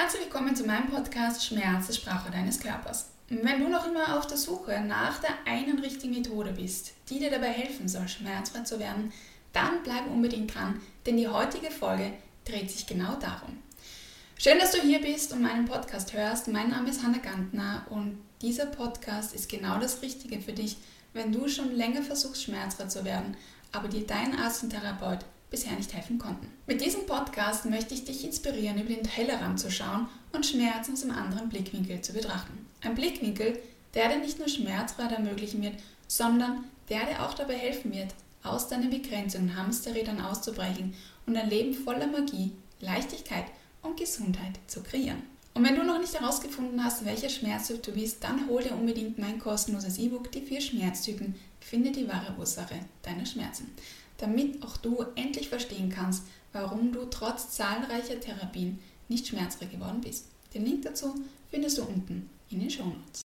Herzlich willkommen zu meinem Podcast Schmerz, die Sprache deines Körpers. Wenn du noch immer auf der Suche nach der einen richtigen Methode bist, die dir dabei helfen soll, schmerzfrei zu werden, dann bleib unbedingt dran, denn die heutige Folge dreht sich genau darum. Schön, dass du hier bist und meinen Podcast hörst. Mein Name ist Hanna Gantner und dieser Podcast ist genau das Richtige für dich, wenn du schon länger versuchst, schmerzfrei zu werden, aber dir dein Arzt und Therapeut bisher nicht helfen konnten. Mit diesem Podcast möchte ich dich inspirieren, über den Tellerrand zu schauen und Schmerz aus einem anderen Blickwinkel zu betrachten. Ein Blickwinkel, der dir nicht nur schmerzfrei ermöglichen wird, sondern der dir auch dabei helfen wird, aus deinen Begrenzungen und Hamsterrädern auszubrechen und ein Leben voller Magie, Leichtigkeit und Gesundheit zu kreieren. Und wenn du noch nicht herausgefunden hast, welcher Schmerztyp du bist, dann hol dir unbedingt mein kostenloses E-Book, die 4 Schmerztypen, finde die wahre Ursache deiner Schmerzen, damit auch du endlich verstehen kannst, warum du trotz zahlreicher Therapien nicht schmerzfrei geworden bist. Den Link dazu findest du unten in den Shownotes.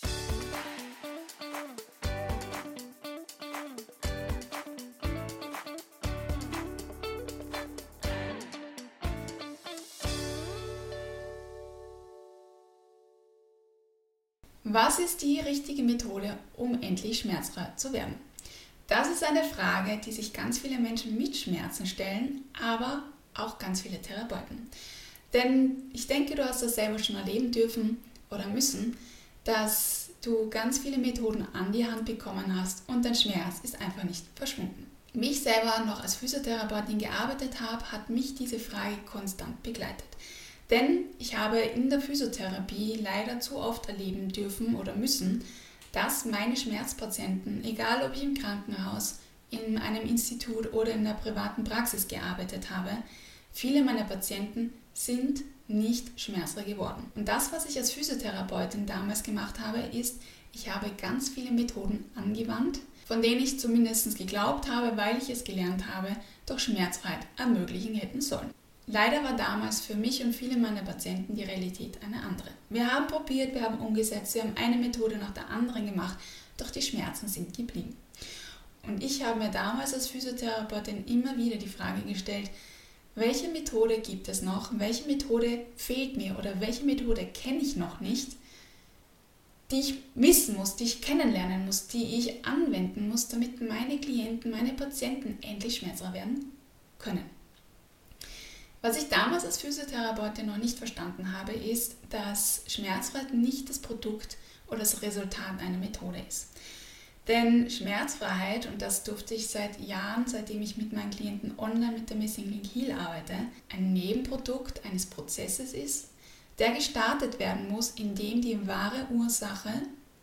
Was ist die richtige Methode, um endlich schmerzfrei zu werden? Das ist eine Frage, die sich ganz viele Menschen mit Schmerzen stellen, aber auch ganz viele Therapeuten. Denn ich denke, du hast das selber schon erleben dürfen oder müssen, dass du ganz viele Methoden an die Hand bekommen hast und dein Schmerz ist einfach nicht verschwunden. Wie ich selber noch als Physiotherapeutin gearbeitet habe, hat mich diese Frage konstant begleitet. Denn ich habe in der Physiotherapie leider zu oft erleben dürfen oder müssen, dass meine Schmerzpatienten, egal ob ich im Krankenhaus, in einem Institut oder in der privaten Praxis gearbeitet habe, viele meiner Patienten sind nicht schmerzfrei geworden. Und das, was ich als Physiotherapeutin damals gemacht habe, ist, ich habe ganz viele Methoden angewandt, von denen ich zumindest geglaubt habe, weil ich es gelernt habe, doch Schmerzfreiheit ermöglichen hätten sollen. Leider war damals für mich und viele meiner Patienten die Realität eine andere. Wir haben probiert, wir haben umgesetzt, wir haben eine Methode nach der anderen gemacht, doch die Schmerzen sind geblieben. Und ich habe mir damals als Physiotherapeutin immer wieder die Frage gestellt, welche Methode gibt es noch, welche Methode fehlt mir oder welche Methode kenne ich noch nicht, die ich wissen muss, die ich kennenlernen muss, die ich anwenden muss, damit meine Klienten, meine Patienten endlich schmerzfrei werden können. Was ich damals als Physiotherapeutin noch nicht verstanden habe, ist, dass Schmerzfreiheit nicht das Produkt oder das Resultat einer Methode ist. Denn Schmerzfreiheit, und das durfte ich seit Jahren, seitdem ich mit meinen Klienten online mit der Missing Link Heal arbeite, ein Nebenprodukt eines Prozesses ist, der gestartet werden muss, indem die wahre Ursache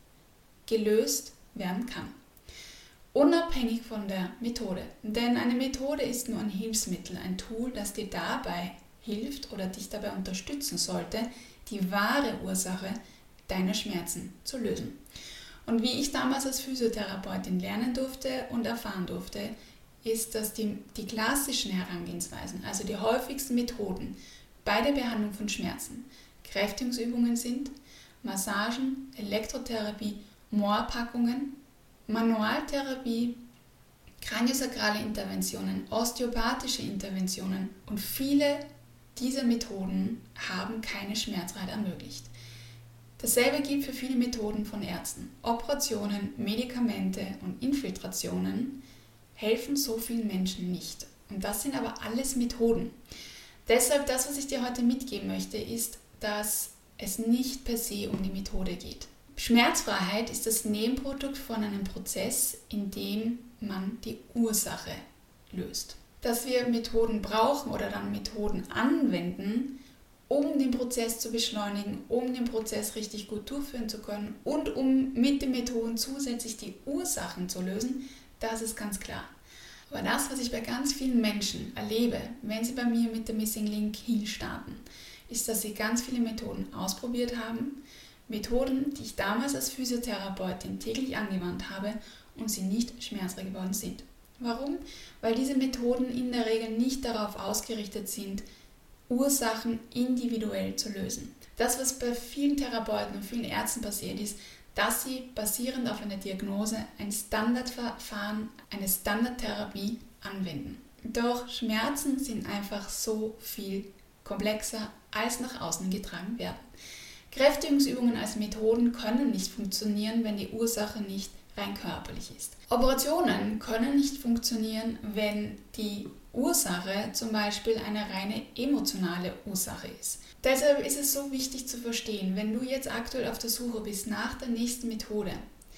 gelöst werden kann. Unabhängig von der Methode. Denn eine Methode ist nur ein Hilfsmittel, ein Tool, das dir dabei hilft oder dich dabei unterstützen sollte, die wahre Ursache deiner Schmerzen zu lösen. Und wie ich damals als Physiotherapeutin lernen durfte und erfahren durfte, ist, dass die klassischen Herangehensweisen, also die häufigsten Methoden bei der Behandlung von Schmerzen, Kräftigungsübungen sind, Massagen, Elektrotherapie, Moorpackungen, Manualtherapie, kraniosakrale Interventionen, osteopathische Interventionen und viele dieser Methoden haben keine Schmerzfreiheit ermöglicht. Dasselbe gilt für viele Methoden von Ärzten. Operationen, Medikamente und Infiltrationen helfen so vielen Menschen nicht. Und das sind aber alles Methoden. Deshalb das, was ich dir heute mitgeben möchte, ist, dass es nicht per se um die Methode geht. Schmerzfreiheit ist das Nebenprodukt von einem Prozess, in dem man die Ursache löst. Dass wir Methoden brauchen oder dann Methoden anwenden, um den Prozess zu beschleunigen, um den Prozess richtig gut durchführen zu können und um mit den Methoden zusätzlich die Ursachen zu lösen, das ist ganz klar. Aber das, was ich bei ganz vielen Menschen erlebe, wenn sie bei mir mit der Missing Link Heal starten, ist, dass sie ganz viele Methoden ausprobiert haben, Methoden, die ich damals als Physiotherapeutin täglich angewandt habe und sie nicht schmerzfrei geworden sind. Warum? Weil diese Methoden in der Regel nicht darauf ausgerichtet sind, Ursachen individuell zu lösen. Das, was bei vielen Therapeuten und vielen Ärzten passiert ist, dass sie basierend auf einer Diagnose ein Standardverfahren, eine Standardtherapie anwenden. Doch Schmerzen sind einfach so viel komplexer als nach außen getragen werden. Kräftigungsübungen als Methoden können nicht funktionieren, wenn die Ursache nicht rein körperlich ist. Operationen können nicht funktionieren, wenn die Ursache zum Beispiel eine reine emotionale Ursache ist. Deshalb ist es so wichtig zu verstehen, wenn du jetzt aktuell auf der Suche bist nach der nächsten Methode,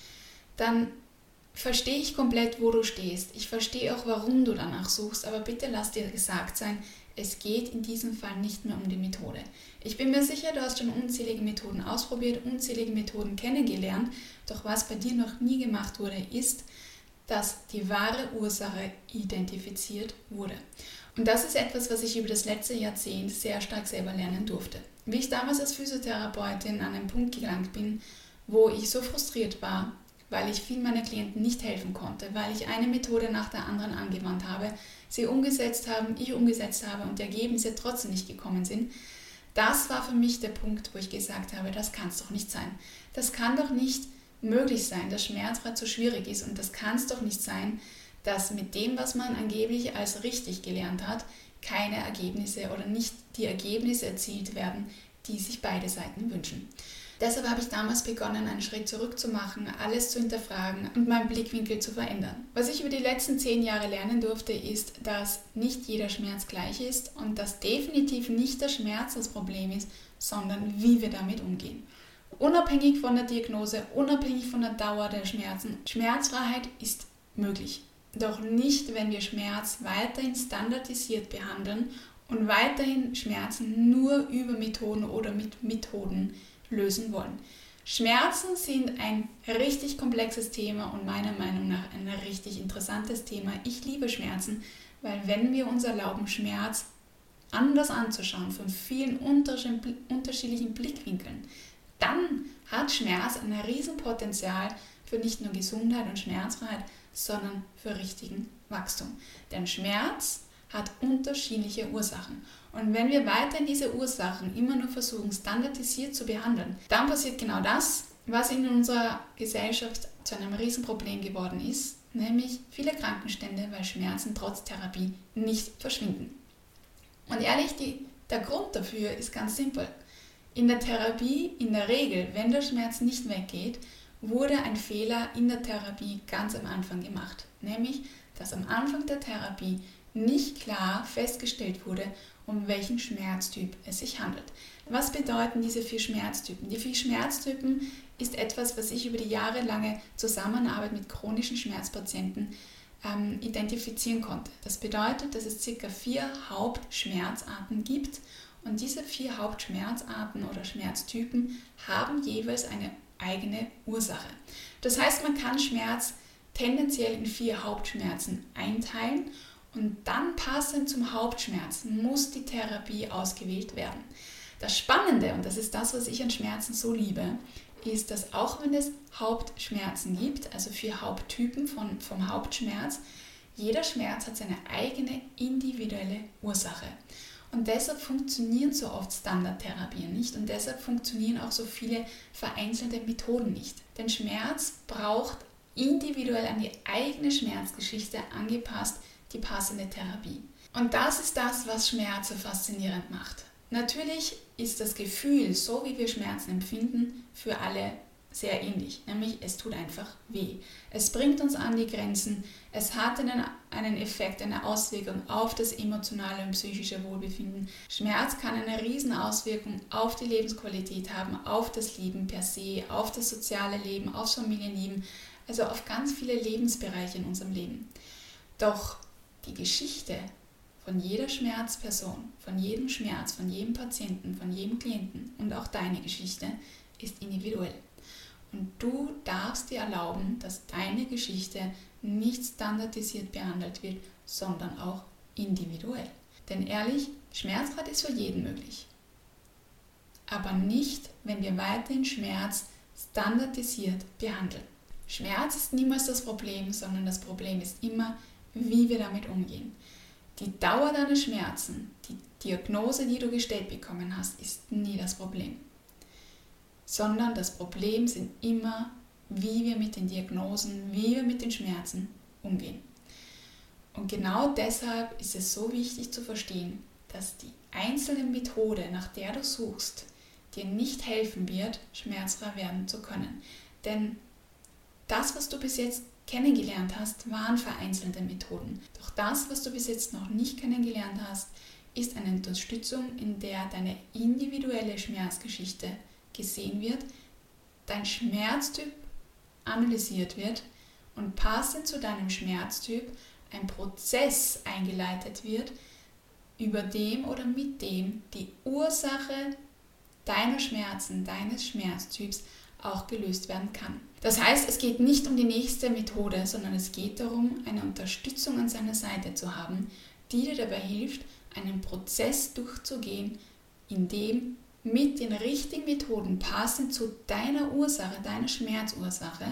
dann verstehe ich komplett, wo du stehst. Ich verstehe auch, warum du danach suchst, aber bitte lass dir gesagt sein, es geht in diesem Fall nicht mehr um die Methode. Ich bin mir sicher, du hast schon unzählige Methoden ausprobiert, unzählige Methoden kennengelernt, doch was bei dir noch nie gemacht wurde, ist, dass die wahre Ursache identifiziert wurde. Und das ist etwas, was ich über das letzte Jahrzehnt sehr stark selber lernen durfte. Wie ich damals als Physiotherapeutin an einen Punkt gelangt bin, wo ich so frustriert war, weil ich vielen meiner Klienten nicht helfen konnte, weil ich eine Methode nach der anderen angewandt habe, sie umgesetzt haben, ich umgesetzt habe und die Ergebnisse trotzdem nicht gekommen sind. Das war für mich der Punkt, wo ich gesagt habe, das kann es doch nicht sein. Das kann doch nicht möglich sein, dass Schmerzrad so schwierig ist und das kann es doch nicht sein, dass mit dem, was man angeblich als richtig gelernt hat, keine Ergebnisse oder nicht die Ergebnisse erzielt werden, die sich beide Seiten wünschen. Deshalb habe ich damals begonnen, einen Schritt zurück zu machen, alles zu hinterfragen und meinen Blickwinkel zu verändern. Was ich über die letzten 10 Jahre lernen durfte, ist, dass nicht jeder Schmerz gleich ist und dass definitiv nicht der Schmerz das Problem ist, sondern wie wir damit umgehen. Unabhängig von der Diagnose, unabhängig von der Dauer der Schmerzen, Schmerzfreiheit ist möglich. Doch nicht, wenn wir Schmerz weiterhin standardisiert behandeln und weiterhin Schmerzen nur über Methoden oder mit Methoden lösen wollen. Schmerzen sind ein richtig komplexes Thema und meiner Meinung nach ein richtig interessantes Thema. Ich liebe Schmerzen, weil wenn wir uns erlauben, Schmerz anders anzuschauen, von vielen unterschiedlichen Blickwinkeln, dann hat Schmerz ein Riesenpotenzial für nicht nur Gesundheit und Schmerzfreiheit, sondern für richtigen Wachstum. Denn Schmerz hat unterschiedliche Ursachen. Und wenn wir weiterhin diese Ursachen immer nur versuchen, standardisiert zu behandeln, dann passiert genau das, was in unserer Gesellschaft zu einem Riesenproblem geworden ist, nämlich viele Krankenstände, weil Schmerzen trotz Therapie nicht verschwinden. Und ehrlich, der Grund dafür ist ganz simpel. In der Therapie, in der Regel, wenn der Schmerz nicht weggeht, wurde ein Fehler in der Therapie ganz am Anfang gemacht. Nämlich, dass am Anfang der Therapie nicht klar festgestellt wurde, um welchen Schmerztyp es sich handelt. Was bedeuten diese 4 Schmerztypen? Die 4 Schmerztypen ist etwas, was ich über die jahrelange Zusammenarbeit mit chronischen Schmerzpatienten identifizieren konnte. Das bedeutet, dass es ca. 4 Hauptschmerzarten gibt und diese 4 Hauptschmerzarten oder Schmerztypen haben jeweils eine eigene Ursache. Das heißt, man kann Schmerz tendenziell in 4 Hauptschmerzen einteilen und dann passend zum Hauptschmerz muss die Therapie ausgewählt werden. Das Spannende, und das ist das, was ich an Schmerzen so liebe, ist, dass auch wenn es Hauptschmerzen gibt, also 4 Haupttypen vom Hauptschmerz, jeder Schmerz hat seine eigene individuelle Ursache. Und deshalb funktionieren so oft Standardtherapien nicht und deshalb funktionieren auch so viele vereinzelte Methoden nicht. Denn Schmerz braucht individuell an die eigene Schmerzgeschichte angepasst die passende Therapie. Und das ist das, was Schmerz so faszinierend macht. Natürlich ist das Gefühl, so wie wir Schmerzen empfinden, für alle sehr ähnlich, nämlich es tut einfach weh. Es bringt uns an die Grenzen, es hat einen Effekt, eine Auswirkung auf das emotionale und psychische Wohlbefinden. Schmerz kann eine riesen Auswirkung auf die Lebensqualität haben, auf das Leben per se, auf das soziale Leben, aufs Familienleben, also auf ganz viele Lebensbereiche in unserem Leben. Doch die Geschichte von jeder Schmerzperson, von jedem Schmerz, von jedem Patienten, von jedem Klienten und auch deine Geschichte ist individuell. Und du darfst dir erlauben, dass deine Geschichte nicht standardisiert behandelt wird, sondern auch individuell. Denn ehrlich, Schmerzgrad ist für jeden möglich. Aber nicht, wenn wir weiterhin Schmerz standardisiert behandeln. Schmerz ist niemals das Problem, sondern das Problem ist immer, wie wir damit umgehen. Die Dauer deiner Schmerzen, die Diagnose, die du gestellt bekommen hast, ist nie das Problem. Sondern das Problem sind immer, wie wir mit den Diagnosen, wie wir mit den Schmerzen umgehen. Und genau deshalb ist es so wichtig zu verstehen, dass die einzelne Methode, nach der du suchst, dir nicht helfen wird, schmerzfrei werden zu können. Denn das, was du bis jetzt kennengelernt hast, waren vereinzelte Methoden. Doch das, was du bis jetzt noch nicht kennengelernt hast, ist eine Unterstützung, in der deine individuelle Schmerzgeschichte gesehen wird, dein Schmerztyp analysiert wird und passend zu deinem Schmerztyp ein Prozess eingeleitet wird, über dem oder mit dem die Ursache deiner Schmerzen, deines Schmerztyps auch gelöst werden kann. Das heißt, es geht nicht um die nächste Methode, sondern es geht darum, eine Unterstützung an seiner Seite zu haben, die dir dabei hilft, einen Prozess durchzugehen, in dem mit den richtigen Methoden passend zu deiner Ursache, deiner Schmerzursache,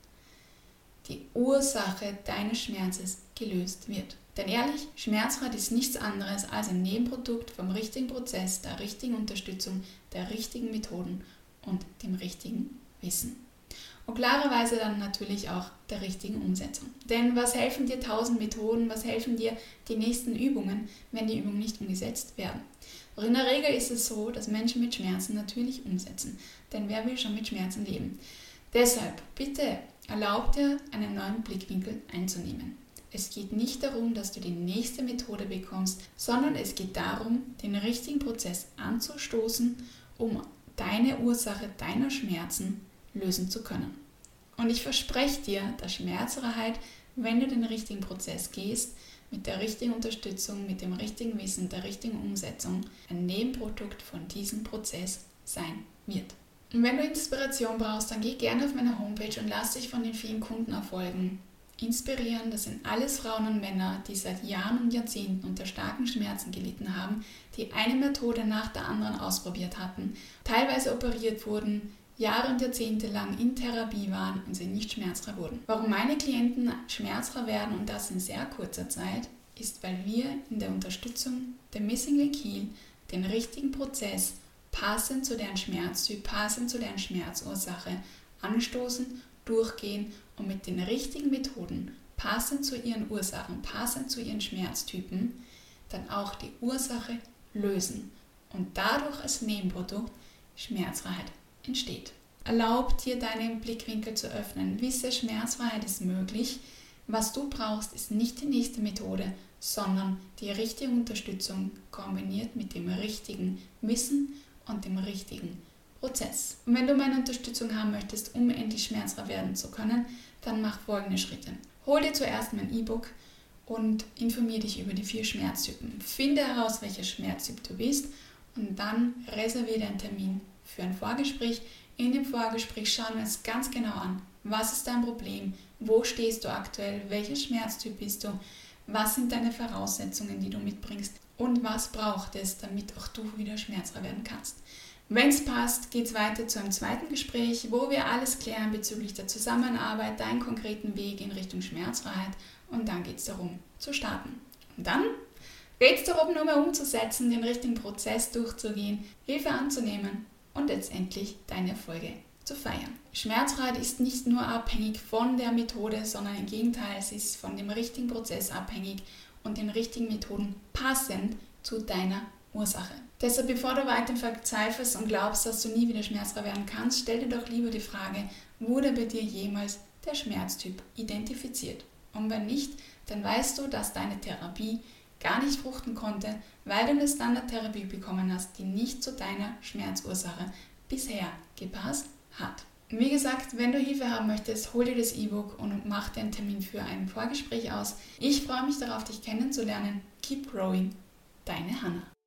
die Ursache deines Schmerzes gelöst wird. Denn ehrlich, Schmerzfreiheit ist nichts anderes als ein Nebenprodukt vom richtigen Prozess, der richtigen Unterstützung, der richtigen Methoden und dem richtigen Wissen. Und klarerweise dann natürlich auch der richtigen Umsetzung. Denn was helfen dir 1000 Methoden, was helfen dir die nächsten Übungen, wenn die Übungen nicht umgesetzt werden? Doch in der Regel ist es so, dass Menschen mit Schmerzen natürlich umsetzen. Denn wer will schon mit Schmerzen leben? Deshalb bitte erlaub dir, einen neuen Blickwinkel einzunehmen. Es geht nicht darum, dass du die nächste Methode bekommst, sondern es geht darum, den richtigen Prozess anzustoßen, um deine Ursache deiner Schmerzen lösen zu können. Und ich verspreche dir, dass Schmerzfreiheit, wenn du den richtigen Prozess gehst, mit der richtigen Unterstützung, mit dem richtigen Wissen, der richtigen Umsetzung, ein Nebenprodukt von diesem Prozess sein wird. Und wenn du Inspiration brauchst, dann geh gerne auf meine Homepage und lass dich von den vielen Kundenerfolgen inspirieren. Das sind alles Frauen und Männer, die seit Jahren und Jahrzehnten unter starken Schmerzen gelitten haben, die eine Methode nach der anderen ausprobiert hatten, teilweise operiert wurden, Jahre und Jahrzehnte lang in Therapie waren und sie nicht schmerzfrei wurden. Warum meine Klienten schmerzfrei werden und das in sehr kurzer Zeit, ist, weil wir in der Unterstützung der Missing Link Heal den richtigen Prozess passend zu deren Schmerztyp, passend zu deren Schmerzursache anstoßen, durchgehen und mit den richtigen Methoden, passend zu ihren Ursachen, passend zu ihren Schmerztypen, dann auch die Ursache lösen und dadurch als Nebenprodukt Schmerzfreiheit entsteht. Erlaub dir, deinen Blickwinkel zu öffnen. Wisse, Schmerzfreiheit ist möglich. Was du brauchst, ist nicht die nächste Methode, sondern die richtige Unterstützung kombiniert mit dem richtigen Wissen und dem richtigen Prozess. Und wenn du meine Unterstützung haben möchtest, um endlich schmerzfrei werden zu können, dann mach folgende Schritte. Hol dir zuerst mein E-Book und informiere dich über die 4 Schmerztypen. Finde heraus, welcher Schmerztyp du bist und dann reserviere dir einen Termin für ein Vorgespräch. In dem Vorgespräch schauen wir uns ganz genau an, was ist dein Problem, wo stehst du aktuell, welcher Schmerztyp bist du, was sind deine Voraussetzungen, die du mitbringst und was braucht es, damit auch du wieder schmerzfrei werden kannst. Wenn es passt, geht es weiter zu einem zweiten Gespräch, wo wir alles klären bezüglich der Zusammenarbeit, deinen konkreten Weg in Richtung Schmerzfreiheit und dann geht es darum zu starten. Und dann geht es darum, nur mehr umzusetzen, den richtigen Prozess durchzugehen, Hilfe anzunehmen und letztendlich deine Erfolge zu feiern. Schmerzfreiheit ist nicht nur abhängig von der Methode, sondern im Gegenteil, es ist von dem richtigen Prozess abhängig und den richtigen Methoden passend zu deiner Ursache. Deshalb, bevor du weiter verzweifelst und glaubst, dass du nie wieder schmerzfrei werden kannst, stell dir doch lieber die Frage, wurde bei dir jemals der Schmerztyp identifiziert? Und wenn nicht, dann weißt du, dass deine Therapie gar nicht fruchten konnte, weil du eine Standardtherapie bekommen hast, die nicht zu deiner Schmerzursache bisher gepasst hat. Und wie gesagt, wenn du Hilfe haben möchtest, hol dir das E-Book und mach dir einen Termin für ein Vorgespräch aus. Ich freue mich darauf, dich kennenzulernen. Keep growing, deine Hannah.